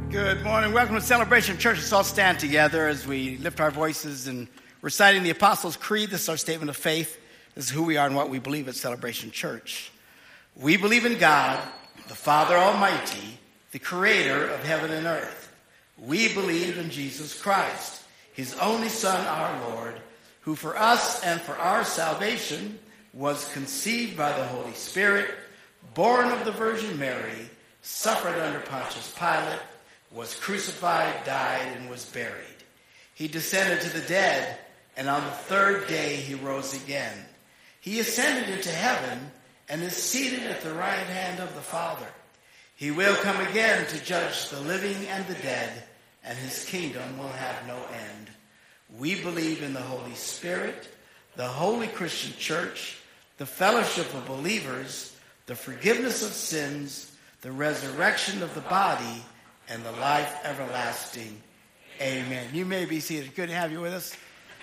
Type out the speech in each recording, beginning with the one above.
Good morning. Welcome to Celebration Church. Let's all stand together as we lift our voices and reciting the Apostles' Creed. This is our statement of faith. This is who we are and what we believe at Celebration Church. We believe in God, the Father Almighty, the creator of heaven and earth. We believe in Jesus Christ, his only Son, our Lord, who for us and for our salvation was conceived by the Holy Spirit, born of the Virgin Mary, suffered under Pontius Pilate, was crucified, died, and was buried. He descended to the dead, and on the third day he rose again. He ascended into heaven and is seated at the right hand of the Father. He will come again to judge the living and the dead, and his kingdom will have no end. We believe in the Holy Spirit, the holy Christian church, the fellowship of believers, the forgiveness of sins, the resurrection of the body, and the life everlasting. Amen. You may be seated. Good to have you with us.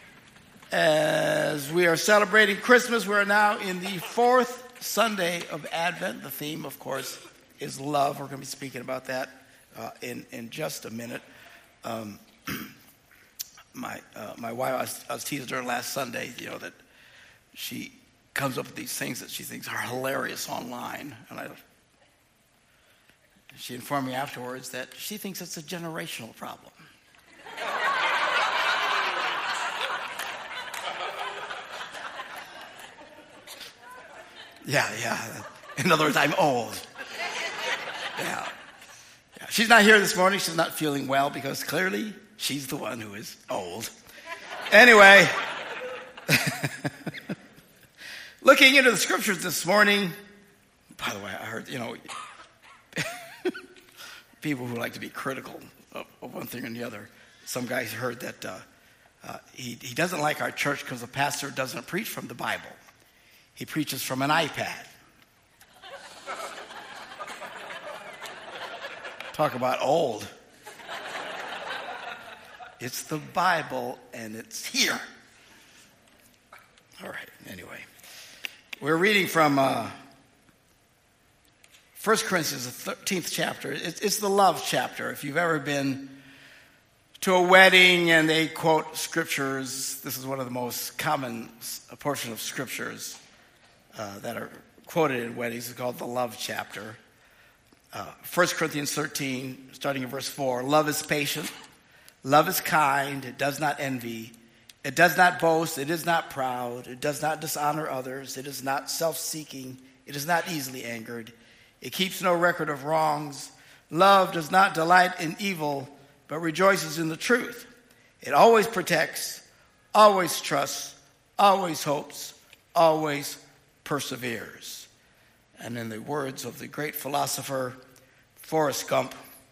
As we are celebrating Christmas, we're now in the fourth Sunday of Advent. The theme, of course, is love. We're going to be speaking about that in just a minute. My wife, I was teasing her last Sunday, that she comes up with these things that she thinks are hilarious online. And she informed me afterwards that she thinks it's a generational problem. Yeah. In other words, I'm old. Yeah. She's not here this morning. She's not feeling well because clearly she's the one who is old. Anyway, looking into the scriptures this morning, by the way, I heard, people who like to be critical of one thing or the other. Some guys heard that he doesn't like our church because the pastor doesn't preach from the Bible. He preaches from an iPad. Talk about old. It's the Bible, and it's here. All right, anyway. We're reading from 1 Corinthians, the 13th chapter. It's the love chapter. If you've ever been to a wedding and they quote scriptures, this is one of the most common portion of scriptures that are quoted in weddings. It's called the love chapter. 1 Corinthians 13, starting in verse 4. Love is patient. Love is kind. It does not envy. It does not boast. It is not proud. It does not dishonor others. It is not self-seeking. It is not easily angered. It keeps no record of wrongs. Love does not delight in evil, but rejoices in the truth. It always protects, always trusts, always hopes, always perseveres. And in the words of the great philosopher Forrest Gump,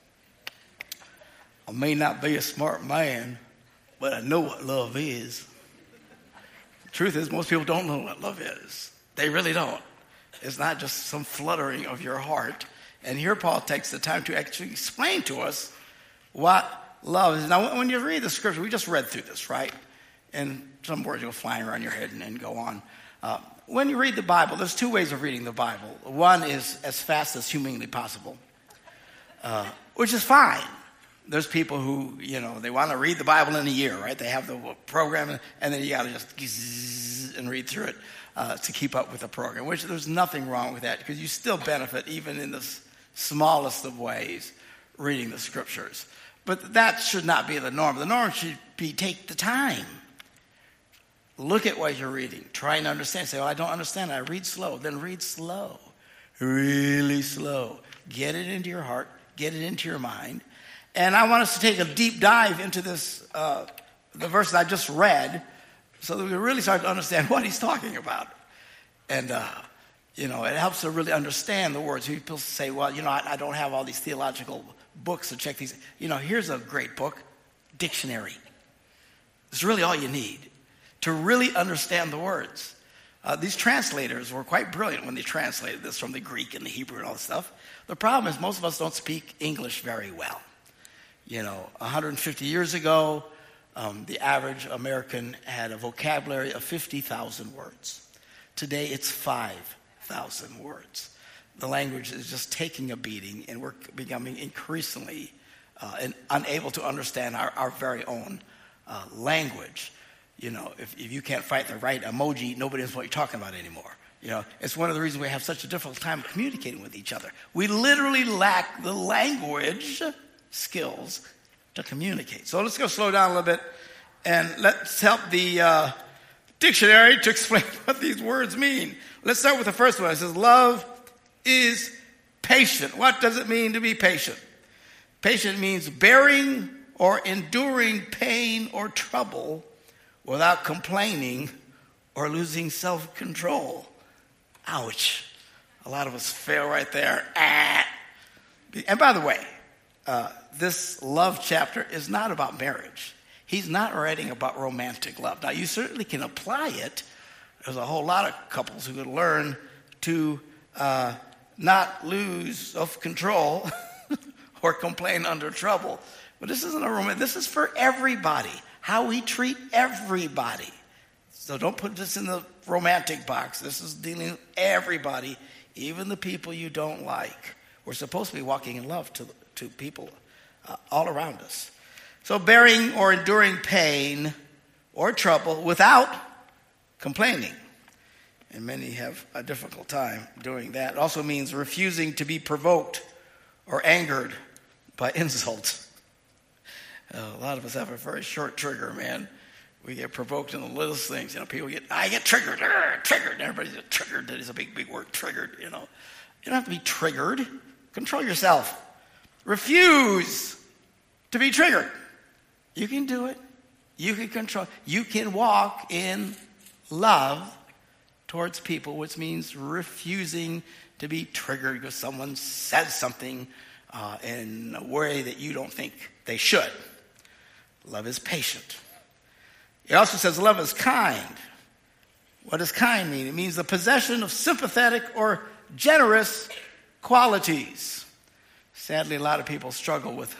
I may not be a smart man, but I know what love is. The truth is, most people don't know what love is. They really don't. It's not just some fluttering of your heart. And here Paul takes the time to actually explain to us what love is. Now, when you read the scripture, we just read through this, right? And some words go flying around your head and go on. When you read the Bible, there's two ways of reading the Bible. One is as fast as humanly possible, which is fine. There's people who, they want to read the Bible in a year, right? They have the program, and then you got to just and read through it to keep up with the program, which there's nothing wrong with that because you still benefit, even in the smallest of ways, reading the scriptures. But that should not be the norm. The norm should be take the time. Look at what you're reading. Try and understand. Say, I don't understand. I read slow. Then read slow. Really slow. Get it into your heart. Get it into your mind. And I want us to take a deep dive into this, the verse that I just read, so that we can really start to understand what he's talking about. And, it helps to really understand the words. People say, I don't have all these theological books to check these. Here's a great book, dictionary. It's really all you need to really understand the words. These translators were quite brilliant when they translated this from the Greek and the Hebrew and all this stuff. The problem is most of us don't speak English very well. 150 years ago, the average American had a vocabulary of 50,000 words. Today, it's 5,000 words. The language is just taking a beating, and we're becoming increasingly and unable to understand our very own language. You know, if you can't find the right emoji, nobody knows what you're talking about anymore. You know, it's one of the reasons we have such a difficult time communicating with each other. We literally lack the language skills to communicate. So let's go slow down a little bit, and let's help the dictionary to explain what these words mean. Let's start with the first one. It says, love is patient. What does it mean to be patient? Patient means bearing or enduring pain or trouble without complaining or losing self-control. Ouch. A lot of us fail right there. And by the way, this love chapter is not about marriage. He's not writing about romantic love. Now, you certainly can apply it. There's a whole lot of couples who could learn to not lose self-control or complain under trouble. But this isn't a romantic. This is for everybody. How we treat everybody. So don't put this in the romantic box. This is dealing with everybody, even the people you don't like. We're supposed to be walking in love to people all around us. So bearing or enduring pain or trouble without complaining. And many have a difficult time doing that. It also means refusing to be provoked or angered by insults. A lot of us have a very short trigger, man. We get provoked in the littlest things. You know, I get triggered. Triggered. Everybody gets triggered. That is a big word, triggered, you know. You don't have to be triggered. Control yourself. Refuse to be triggered. You can do it. You can control. You can walk in love towards people, which means refusing to be triggered because someone says something in a way that you don't think they should. Love is patient. It also says love is kind. What does kind mean? It means the possession of sympathetic or generous qualities. Sadly, a lot of people struggle with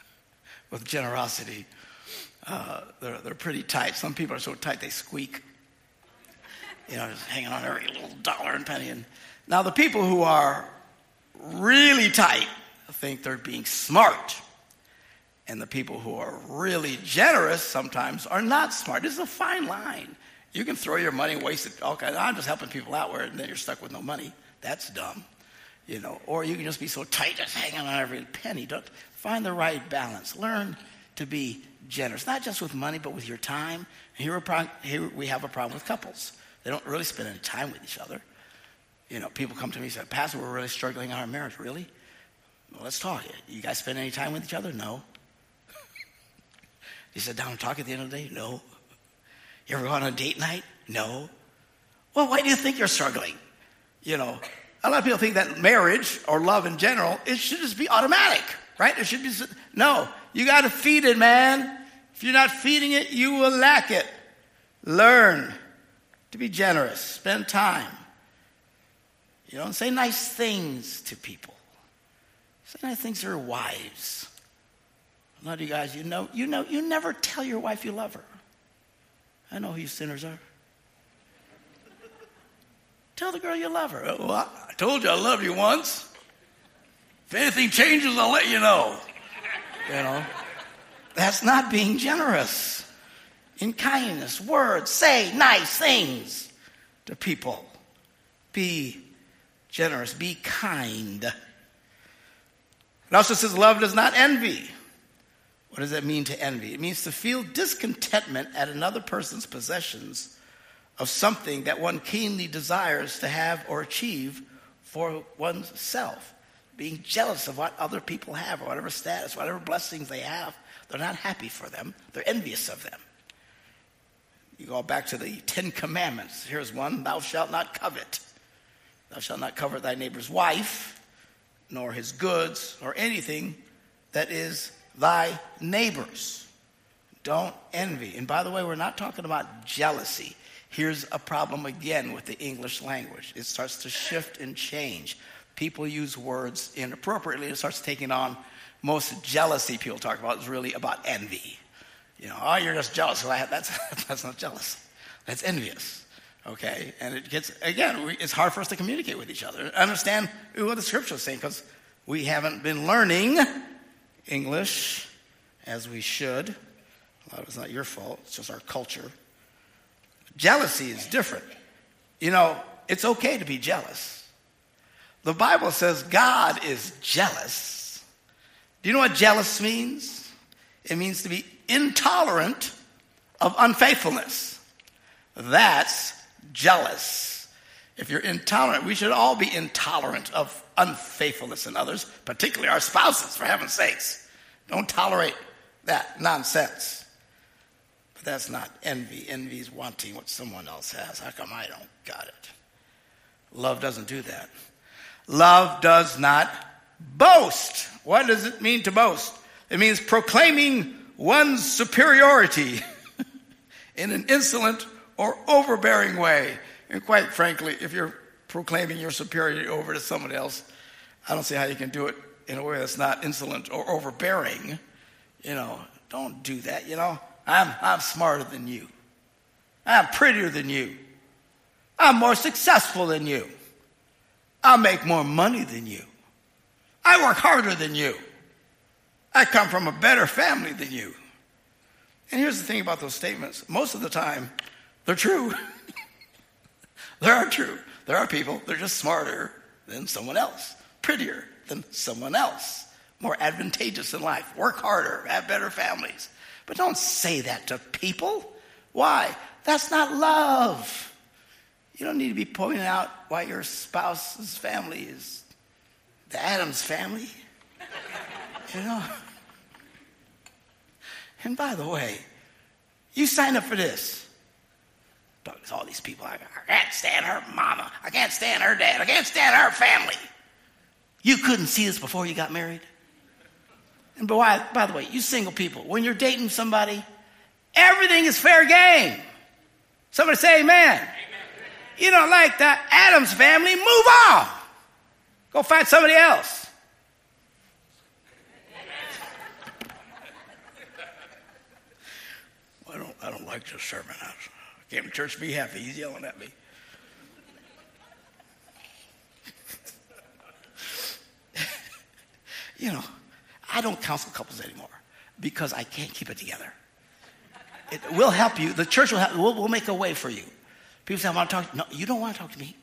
generosity. They're pretty tight. Some people are so tight they squeak. You know, just hanging on every little dollar and penny. And now the people who are really tight think they're being smart. And the people who are really generous sometimes are not smart. This is a fine line. You can throw your money, waste it. Okay, I'm just helping people out where then you're stuck with no money. That's dumb. You know, or you can just be so tight, just hanging on every penny. Don't find the right balance. Learn to be generous, not just with money, but with your time. Here we have a problem with couples. They don't really spend any time with each other. You know, people come to me and say, Pastor, we're really struggling in our marriage. Really? Well, let's talk. You guys spend any time with each other? No. You sit down and talk at the end of the day? No. You ever go on a date night? No. Well, why do you think you're struggling? You know, a lot of people think that marriage or love in general, it should just be automatic, right? It should be, no, you got to feed it, man. If you're not feeding it, you will lack it. Learn to be generous. Spend time. You know, and say nice things to people. Say nice things to your wives. A lot of you guys, you never tell your wife you love her. I know who you sinners are. Tell the girl you love her. Well, I told you I loved you once. If anything changes, I'll let you know. You know, that's not being generous. In kindness, words, say nice things to people. Be generous. Be kind. It also says love does not envy. What does that mean to envy? It means to feel discontentment at another person's possessions of something that one keenly desires to have or achieve for one's self. Being jealous of what other people have, or whatever status, whatever blessings they have. They're not happy for them. They're envious of them. You go back to the 10 Commandments. Here's one. Thou shalt not covet. Thou shalt not covet thy neighbor's wife, nor his goods, nor anything that is thy neighbor's. Don't envy. And by the way, we're not talking about jealousy. Here's a problem again with the English language. It starts to shift and change. People use words inappropriately. It starts taking on, most jealousy people talk about is really about envy. You know, oh, you're just jealous. That's not jealous. That's envious. Okay? And it gets, again, it's hard for us to communicate with each other. Understand what the scripture is saying, because we haven't been learning English as we should. A lot of it's not your fault. It's just our culture. Jealousy is different. You know, it's okay to be jealous. The Bible says God is jealous. Do you know what jealous means? It means to be intolerant of unfaithfulness. That's jealous. If you're intolerant, we should all be intolerant of unfaithfulness in others, particularly our spouses, for heaven's sakes. Don't tolerate that nonsense. But that's not envy. Envy is wanting what someone else has. How come I don't got it? Love doesn't do that. Love does not boast. What does it mean to boast? It means proclaiming one's superiority in an insolent or overbearing way. And quite frankly, if you're proclaiming your superiority over to someone else, I don't see how you can do it in a way that's not insolent or overbearing. You know, don't do that. You know, I'm smarter than you. I'm prettier than you. I'm more successful than you. I make more money than you. I work harder than you. I come from a better family than you. And here's the thing about those statements. Most of the time, they're true. They are true. There are people, they're just smarter than someone else, prettier than someone else, more advantageous in life, work harder, have better families. But don't say that to people. Why? That's not love. You don't need to be pointing out why your spouse's family is the Addams family. You know? And by the way, you sign up for this. Talking to all these people, I can't stand her mama. I can't stand her dad. I can't stand her family. You couldn't see this before you got married? And by the way, you single people, when you're dating somebody, everything is fair game. Somebody say amen. Amen. You don't like the Addams family, move on. Go find somebody else. I don't like this sermon. I came to church to be happy. He's yelling at me. You know, I don't counsel couples anymore because I can't keep it together. It will help you. The church will help. We'll make a way for you. People say, I want to talk. No, you don't want to talk to me.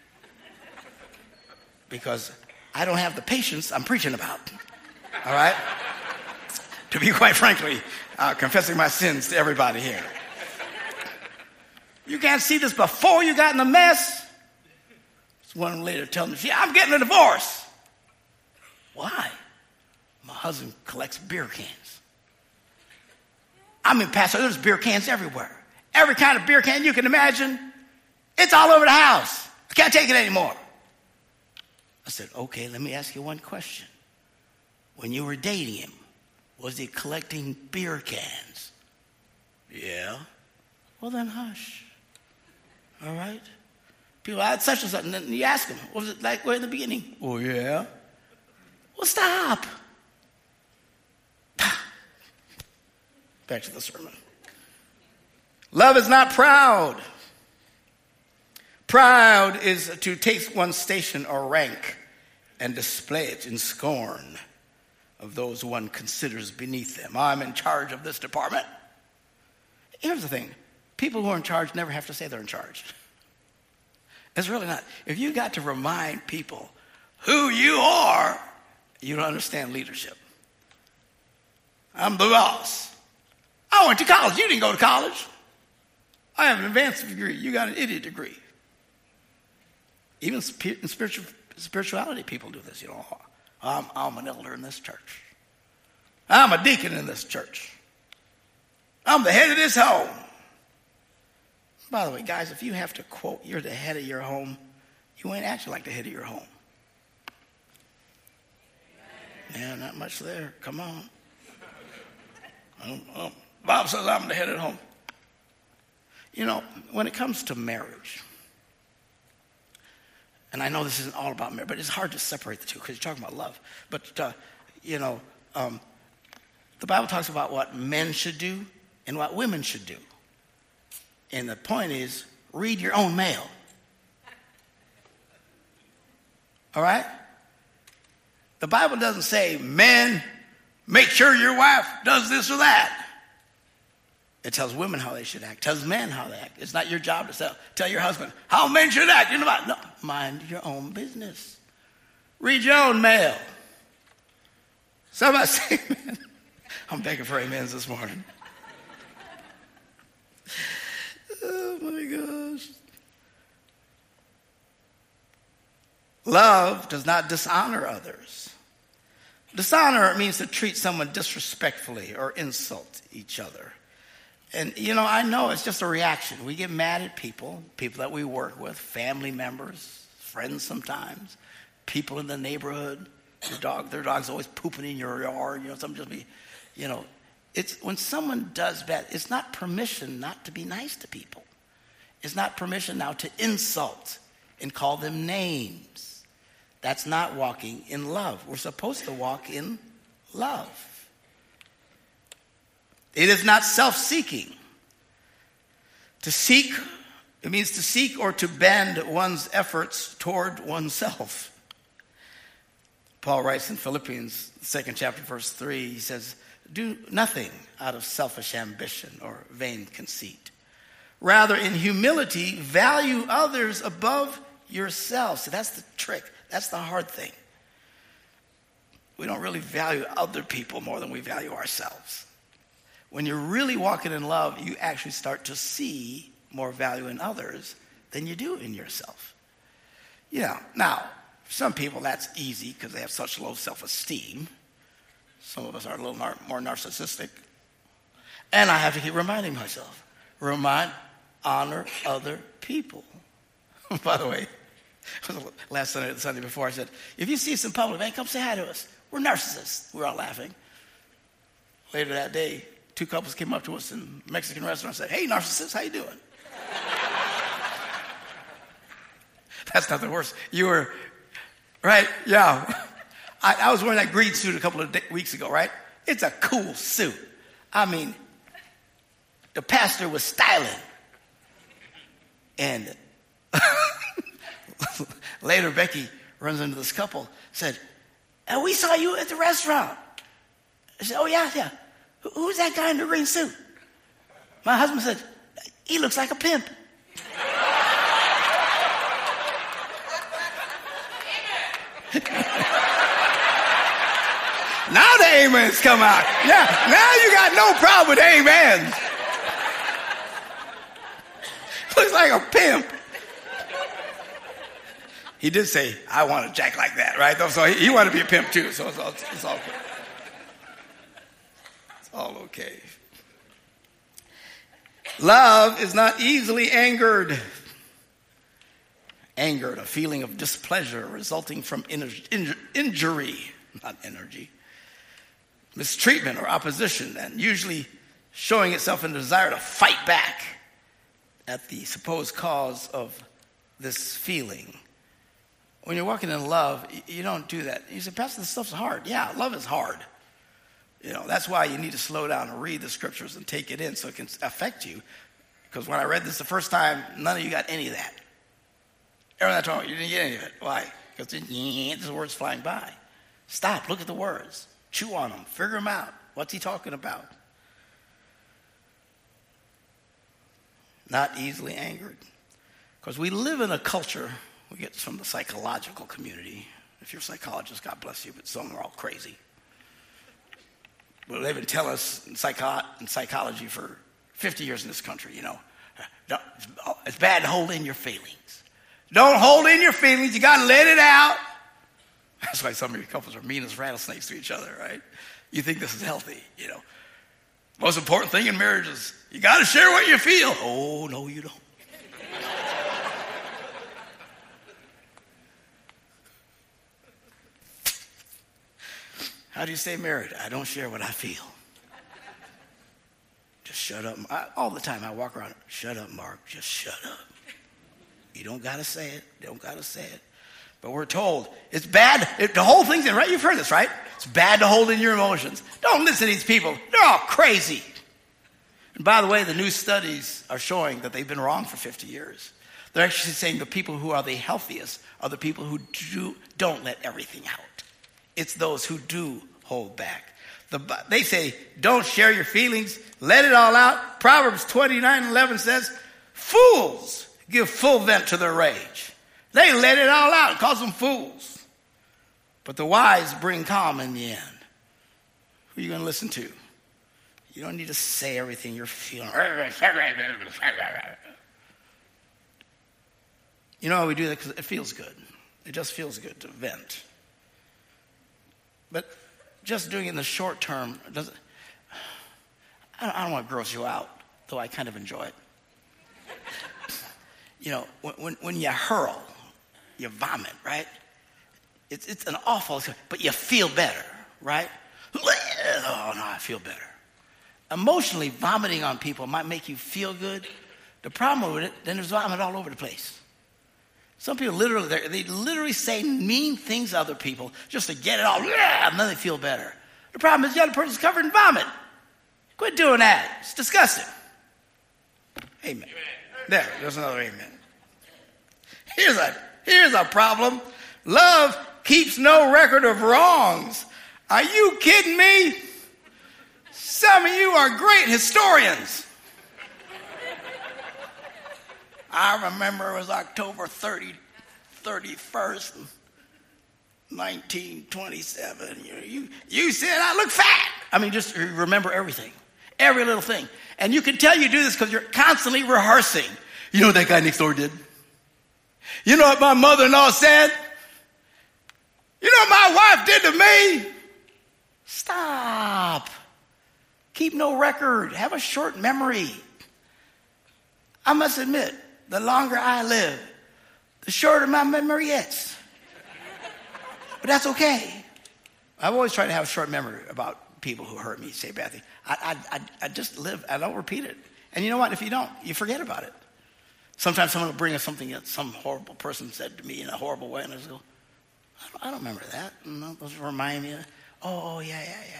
Because I don't have the patience I'm preaching about. All right? To be quite frankly, confessing my sins to everybody here. You can't see this before you got in a mess. One later telling me, I'm getting a divorce. Why? My husband collects beer cans. I mean, Pastor, there's beer cans everywhere. Every kind of beer can you can imagine. It's all over the house. I can't take it anymore. I said, okay, let me ask you one question. When you were dating him, was he collecting beer cans? Yeah. Well, then hush. All right? People, I had such and such, and then you ask them, what was it like in the beginning? Oh, yeah. Well, stop. Back to the sermon. Love is not proud. Proud is to take one's station or rank and display it in scorn of those one considers beneath them. I'm in charge of this department. Here's the thing. People who are in charge never have to say they're in charge. It's really not. If you got to remind people who you are, you don't understand leadership. I'm the boss. I went to college. You didn't go to college. I have an advanced degree. You got an idiot degree. Even in spirituality, people do this. You know, I'm an elder in this church. I'm a deacon in this church. I'm the head of this home. By the way, guys, if you have to quote, you're the head of your home, you ain't acting like the head of your home. Yeah, not much there. Come on. Bob says I'm the head of the home. You know, when it comes to marriage, and I know this isn't all about marriage, but it's hard to separate the two because you're talking about love. But, the Bible talks about what men should do and what women should do. And the point is, read your own mail. All right? The Bible doesn't say men Make sure your wife does this or that. It tells women how they should act. It tells men how they act. It's not your job to tell your husband how men should act. You know, no, mind your own business. Read your own mail. Somebody say amen. I'm begging for amens this morning. Oh my gosh. Love does not dishonor others. Dishonor means to treat someone disrespectfully or insult each other. And, you know, I know it's just a reaction. We get mad at people that we work with, family members, friends sometimes, people in the neighborhood. Their dog's always pooping in your yard. You know, some just be, you know. It's when someone does bad, it's not permission not to be nice to people. It's not permission now to insult and call them names. That's not walking in love. We're supposed to walk in love. It is not self-seeking. To seek, it means to seek or to bend one's efforts toward oneself. Paul writes in Philippians, 2nd chapter, verse 3, he says, do nothing out of selfish ambition or vain conceit. Rather, in humility, value others above yourselves. See, that's the trick. That's the hard thing. We don't really value other people more than we value ourselves. When you're really walking in love, you actually start to see more value in others than you do in yourself. You know, now, for some people that's easy because they have such low self-esteem. Some of us are a little more narcissistic. And I have to keep reminding myself, honor other people. By the way, last Sunday or the Sunday before, I said, if you see us in public, man, come say hi to us. We're narcissists. We're all laughing. Later that day, 2 couples came up to us in a Mexican restaurant and said, hey, narcissist, how you doing? That's not the worst. You were, right? Yeah. I was wearing that green suit a couple of weeks ago, right? It's a cool suit. I mean, the pastor was styling. And later, Becky runs into this couple, said, oh, we saw you at the restaurant. I said, oh, yeah. Who's that guy in the green suit? My husband said, he looks like a pimp. Now the amens come out. Yeah, now you got no problem with amens. Looks like a pimp. He did say, I want a jack like that, right? So he wanted to be a pimp too, so it's all good. It's all okay. Love is not easily angered. Angered, a feeling of displeasure resulting from injury, not energy, mistreatment or opposition, and usually showing itself in a desire to fight back at the supposed cause of this feeling. When you're walking in love, you don't do that. You say, Pastor, this stuff's hard. Yeah, love is hard. You know, that's why you need to slow down and read the scriptures and take it in so it can affect you. Because when I read this the first time, none of you got any of that. Everyone I told you didn't get any of it. Why? Because there's words flying by. Stop, look at the words. Chew on them, figure them out. What's he talking about? Not easily angered. Because we live in a culture, we get from the psychological community. If you're a psychologist, God bless you, but some are all crazy. But they've been telling us in psychology for 50 years in this country, you know, it's bad to hold in your feelings. Don't hold in your feelings. You got to let it out. That's why some of your couples are mean as rattlesnakes to each other, right? You think this is healthy, you know. Most important thing in marriage is you got to share what you feel. Oh, no, you don't. How do you stay married? I don't share what I feel. Just shut up. All the time I walk around, shut up, Mark. Just shut up. You don't got to say it. Don't got to say it. But we're told it's bad. The whole thing's in, right? You've heard this, right? It's bad to hold in your emotions. Don't listen to these people. They're all crazy. And by the way, the new studies are showing that they've been wrong for 50 years. They're actually saying the people who are the healthiest are the people who don't let everything out. It's those who do hold back. They say, don't share your feelings. Let it all out. Proverbs 29:11 says, fools give full vent to their rage. They let it all out. It calls them fools. But the wise bring calm in the end. Who are you going to listen to? You don't need to say everything you're feeling. You know how we do that? Because it feels good. It just feels good to vent. But just doing it in the short term, I don't want to gross you out, though I kind of enjoy it. You know, when you hurl, you vomit, right? It's an awful, but you feel better, right? Oh, no, I feel better. Emotionally, vomiting on people might make you feel good. The problem with it, then there's vomit all over the place. Some people literally say mean things to other people just to get it all, and then they feel better. The problem is the other person's covered in vomit. Quit doing that. It's disgusting. Amen. There's another amen. Here's a problem. Love keeps no record of wrongs. Are you kidding me? Some of you are great historians. I remember it was October 31st, 1927. You said I look fat. I mean, just remember everything. Every little thing. And you can tell you do this because you're constantly rehearsing. You know what that guy next door did? You know what my mother-in-law said? You know what my wife did to me? Stop. Keep no record. Have a short memory. I must admit, the longer I live, the shorter my memory gets. But that's okay. I've always tried to have a short memory about people who hurt me, say bad things. I just live, I don't repeat it. And you know what? If you don't, you forget about it. Sometimes someone will bring us something that some horrible person said to me in a horrible way, and I just go, I don't remember that. And they'll remind me, yeah.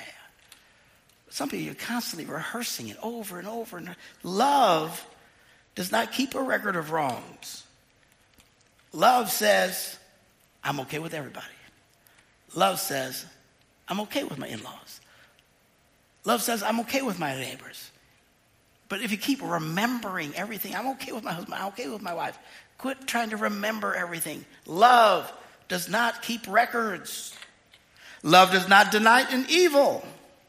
Some people, you're constantly rehearsing it over and over. And love does not keep a record of wrongs. Love says, I'm okay with everybody. Love says, I'm okay with my in-laws. Love says, I'm okay with my neighbors. But if you keep remembering everything, I'm okay with my husband, I'm okay with my wife. Quit trying to remember everything. Love does not keep records. Love does not delight in evil.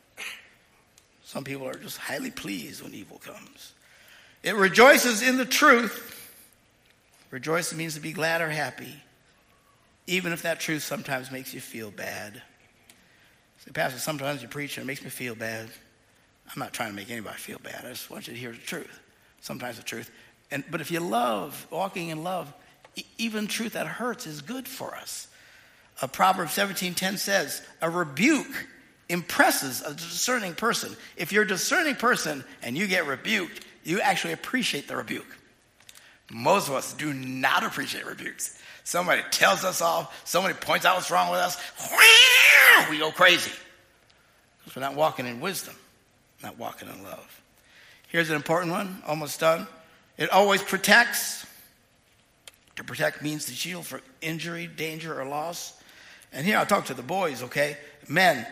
Some people are just highly pleased when evil comes. It rejoices in the truth. Rejoice means to be glad or happy, even if that truth sometimes makes you feel bad. Say, Pastor, sometimes you preach and it makes me feel bad. I'm not trying to make anybody feel bad. I just want you to hear the truth. Sometimes the truth. But if you love, walking in love, even truth that hurts is good for us. Proverbs 17:10 says, a rebuke impresses a discerning person. If you're a discerning person and you get rebuked, you actually appreciate the rebuke. Most of us do not appreciate rebukes. Somebody tells us off. Somebody points out what's wrong with us. We go crazy. Because we're not walking in wisdom, not walking in love. Here's an important one, almost done. It always protects. To protect means to shield for injury, danger, or loss. And here I'll talk to the boys, okay? Men,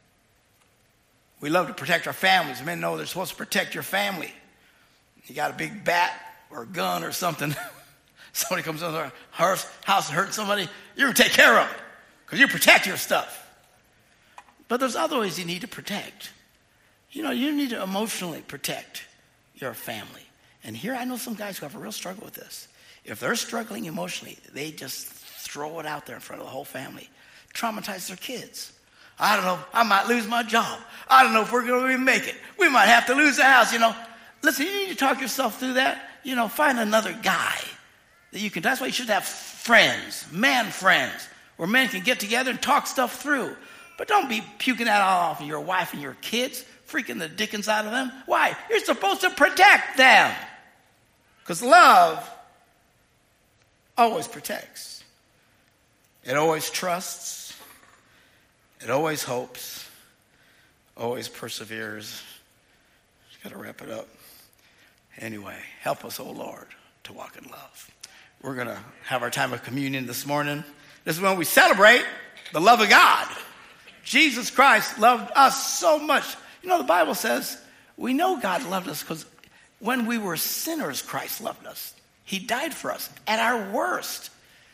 we love to protect our families. Men know they're supposed to protect your family. You got a big bat or a gun or something. Somebody comes into our house and hurts somebody. You're going to take care of it because you protect your stuff. But there's other ways you need to protect. You know, you need to emotionally protect your family. And here I know some guys who have a real struggle with this. If they're struggling emotionally, they just throw it out there in front of the whole family. Traumatize their kids. I don't know, I might lose my job. I don't know if we're going to make it. We might have to lose the house, you know. Listen, you need to talk yourself through that. You know, find another guy that you can. That's why you should have friends, man friends, where men can get together and talk stuff through. But don't be puking that all off of your wife and your kids, freaking the dickens out of them. Why? You're supposed to protect them. Because love always protects. It always trusts. It always hopes. Always perseveres. Just got to wrap it up. Anyway, help us, oh Lord, to walk in love. We're going to have our time of communion this morning. This is when we celebrate the love of God. Jesus Christ loved us so much. You know, the Bible says we know God loved us because when we were sinners, Christ loved us. He died for us at our worst.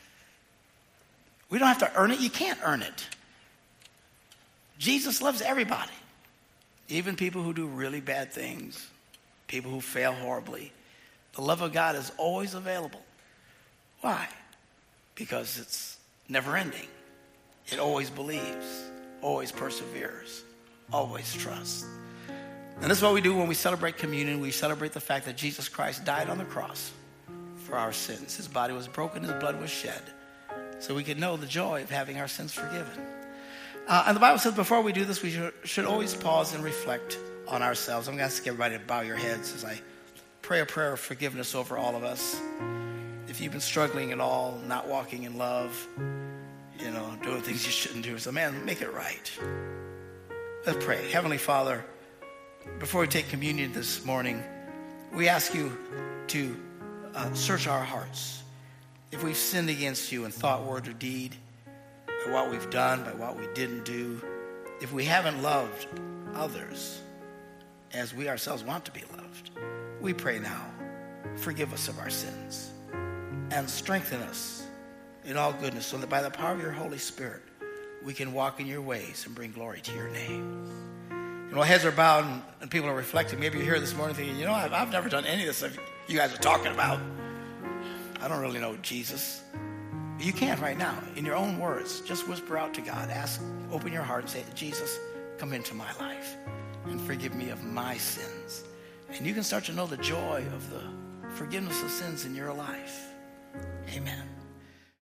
We don't have to earn it. You can't earn it. Jesus loves everybody, even people who do really bad things, people who fail horribly. The love of God is always available. Why? Because it's never ending. It always believes, always perseveres, always trusts. And this is what we do when we celebrate communion. We celebrate the fact that Jesus Christ died on the cross for our sins. His body was broken, his blood was shed, so we can know the joy of having our sins forgiven. And the Bible says before we do this, we should always pause and reflect on ourselves. I'm going to ask everybody to bow your heads as I pray a prayer of forgiveness over all of us. If you've been struggling at all, not walking in love, doing things you shouldn't do, so man, make it right. Let's pray. Heavenly Father, before we take communion this morning, we ask you to search our hearts. If we've sinned against you in thought, word, or deed, by what we've done, by what we didn't do, if we haven't loved others as we ourselves want to be loved, we pray now, forgive us of our sins and strengthen us in all goodness so that by the power of your Holy Spirit, we can walk in your ways and bring glory to your name. And while heads are bowed and people are reflecting, maybe you're here this morning thinking, I've never done any of this stuff you guys are talking about. I don't really know Jesus. But you can right now, in your own words, just whisper out to God. Open your heart and say, Jesus, come into my life and forgive me of my sins. And you can start to know the joy of the forgiveness of sins in your life. Amen.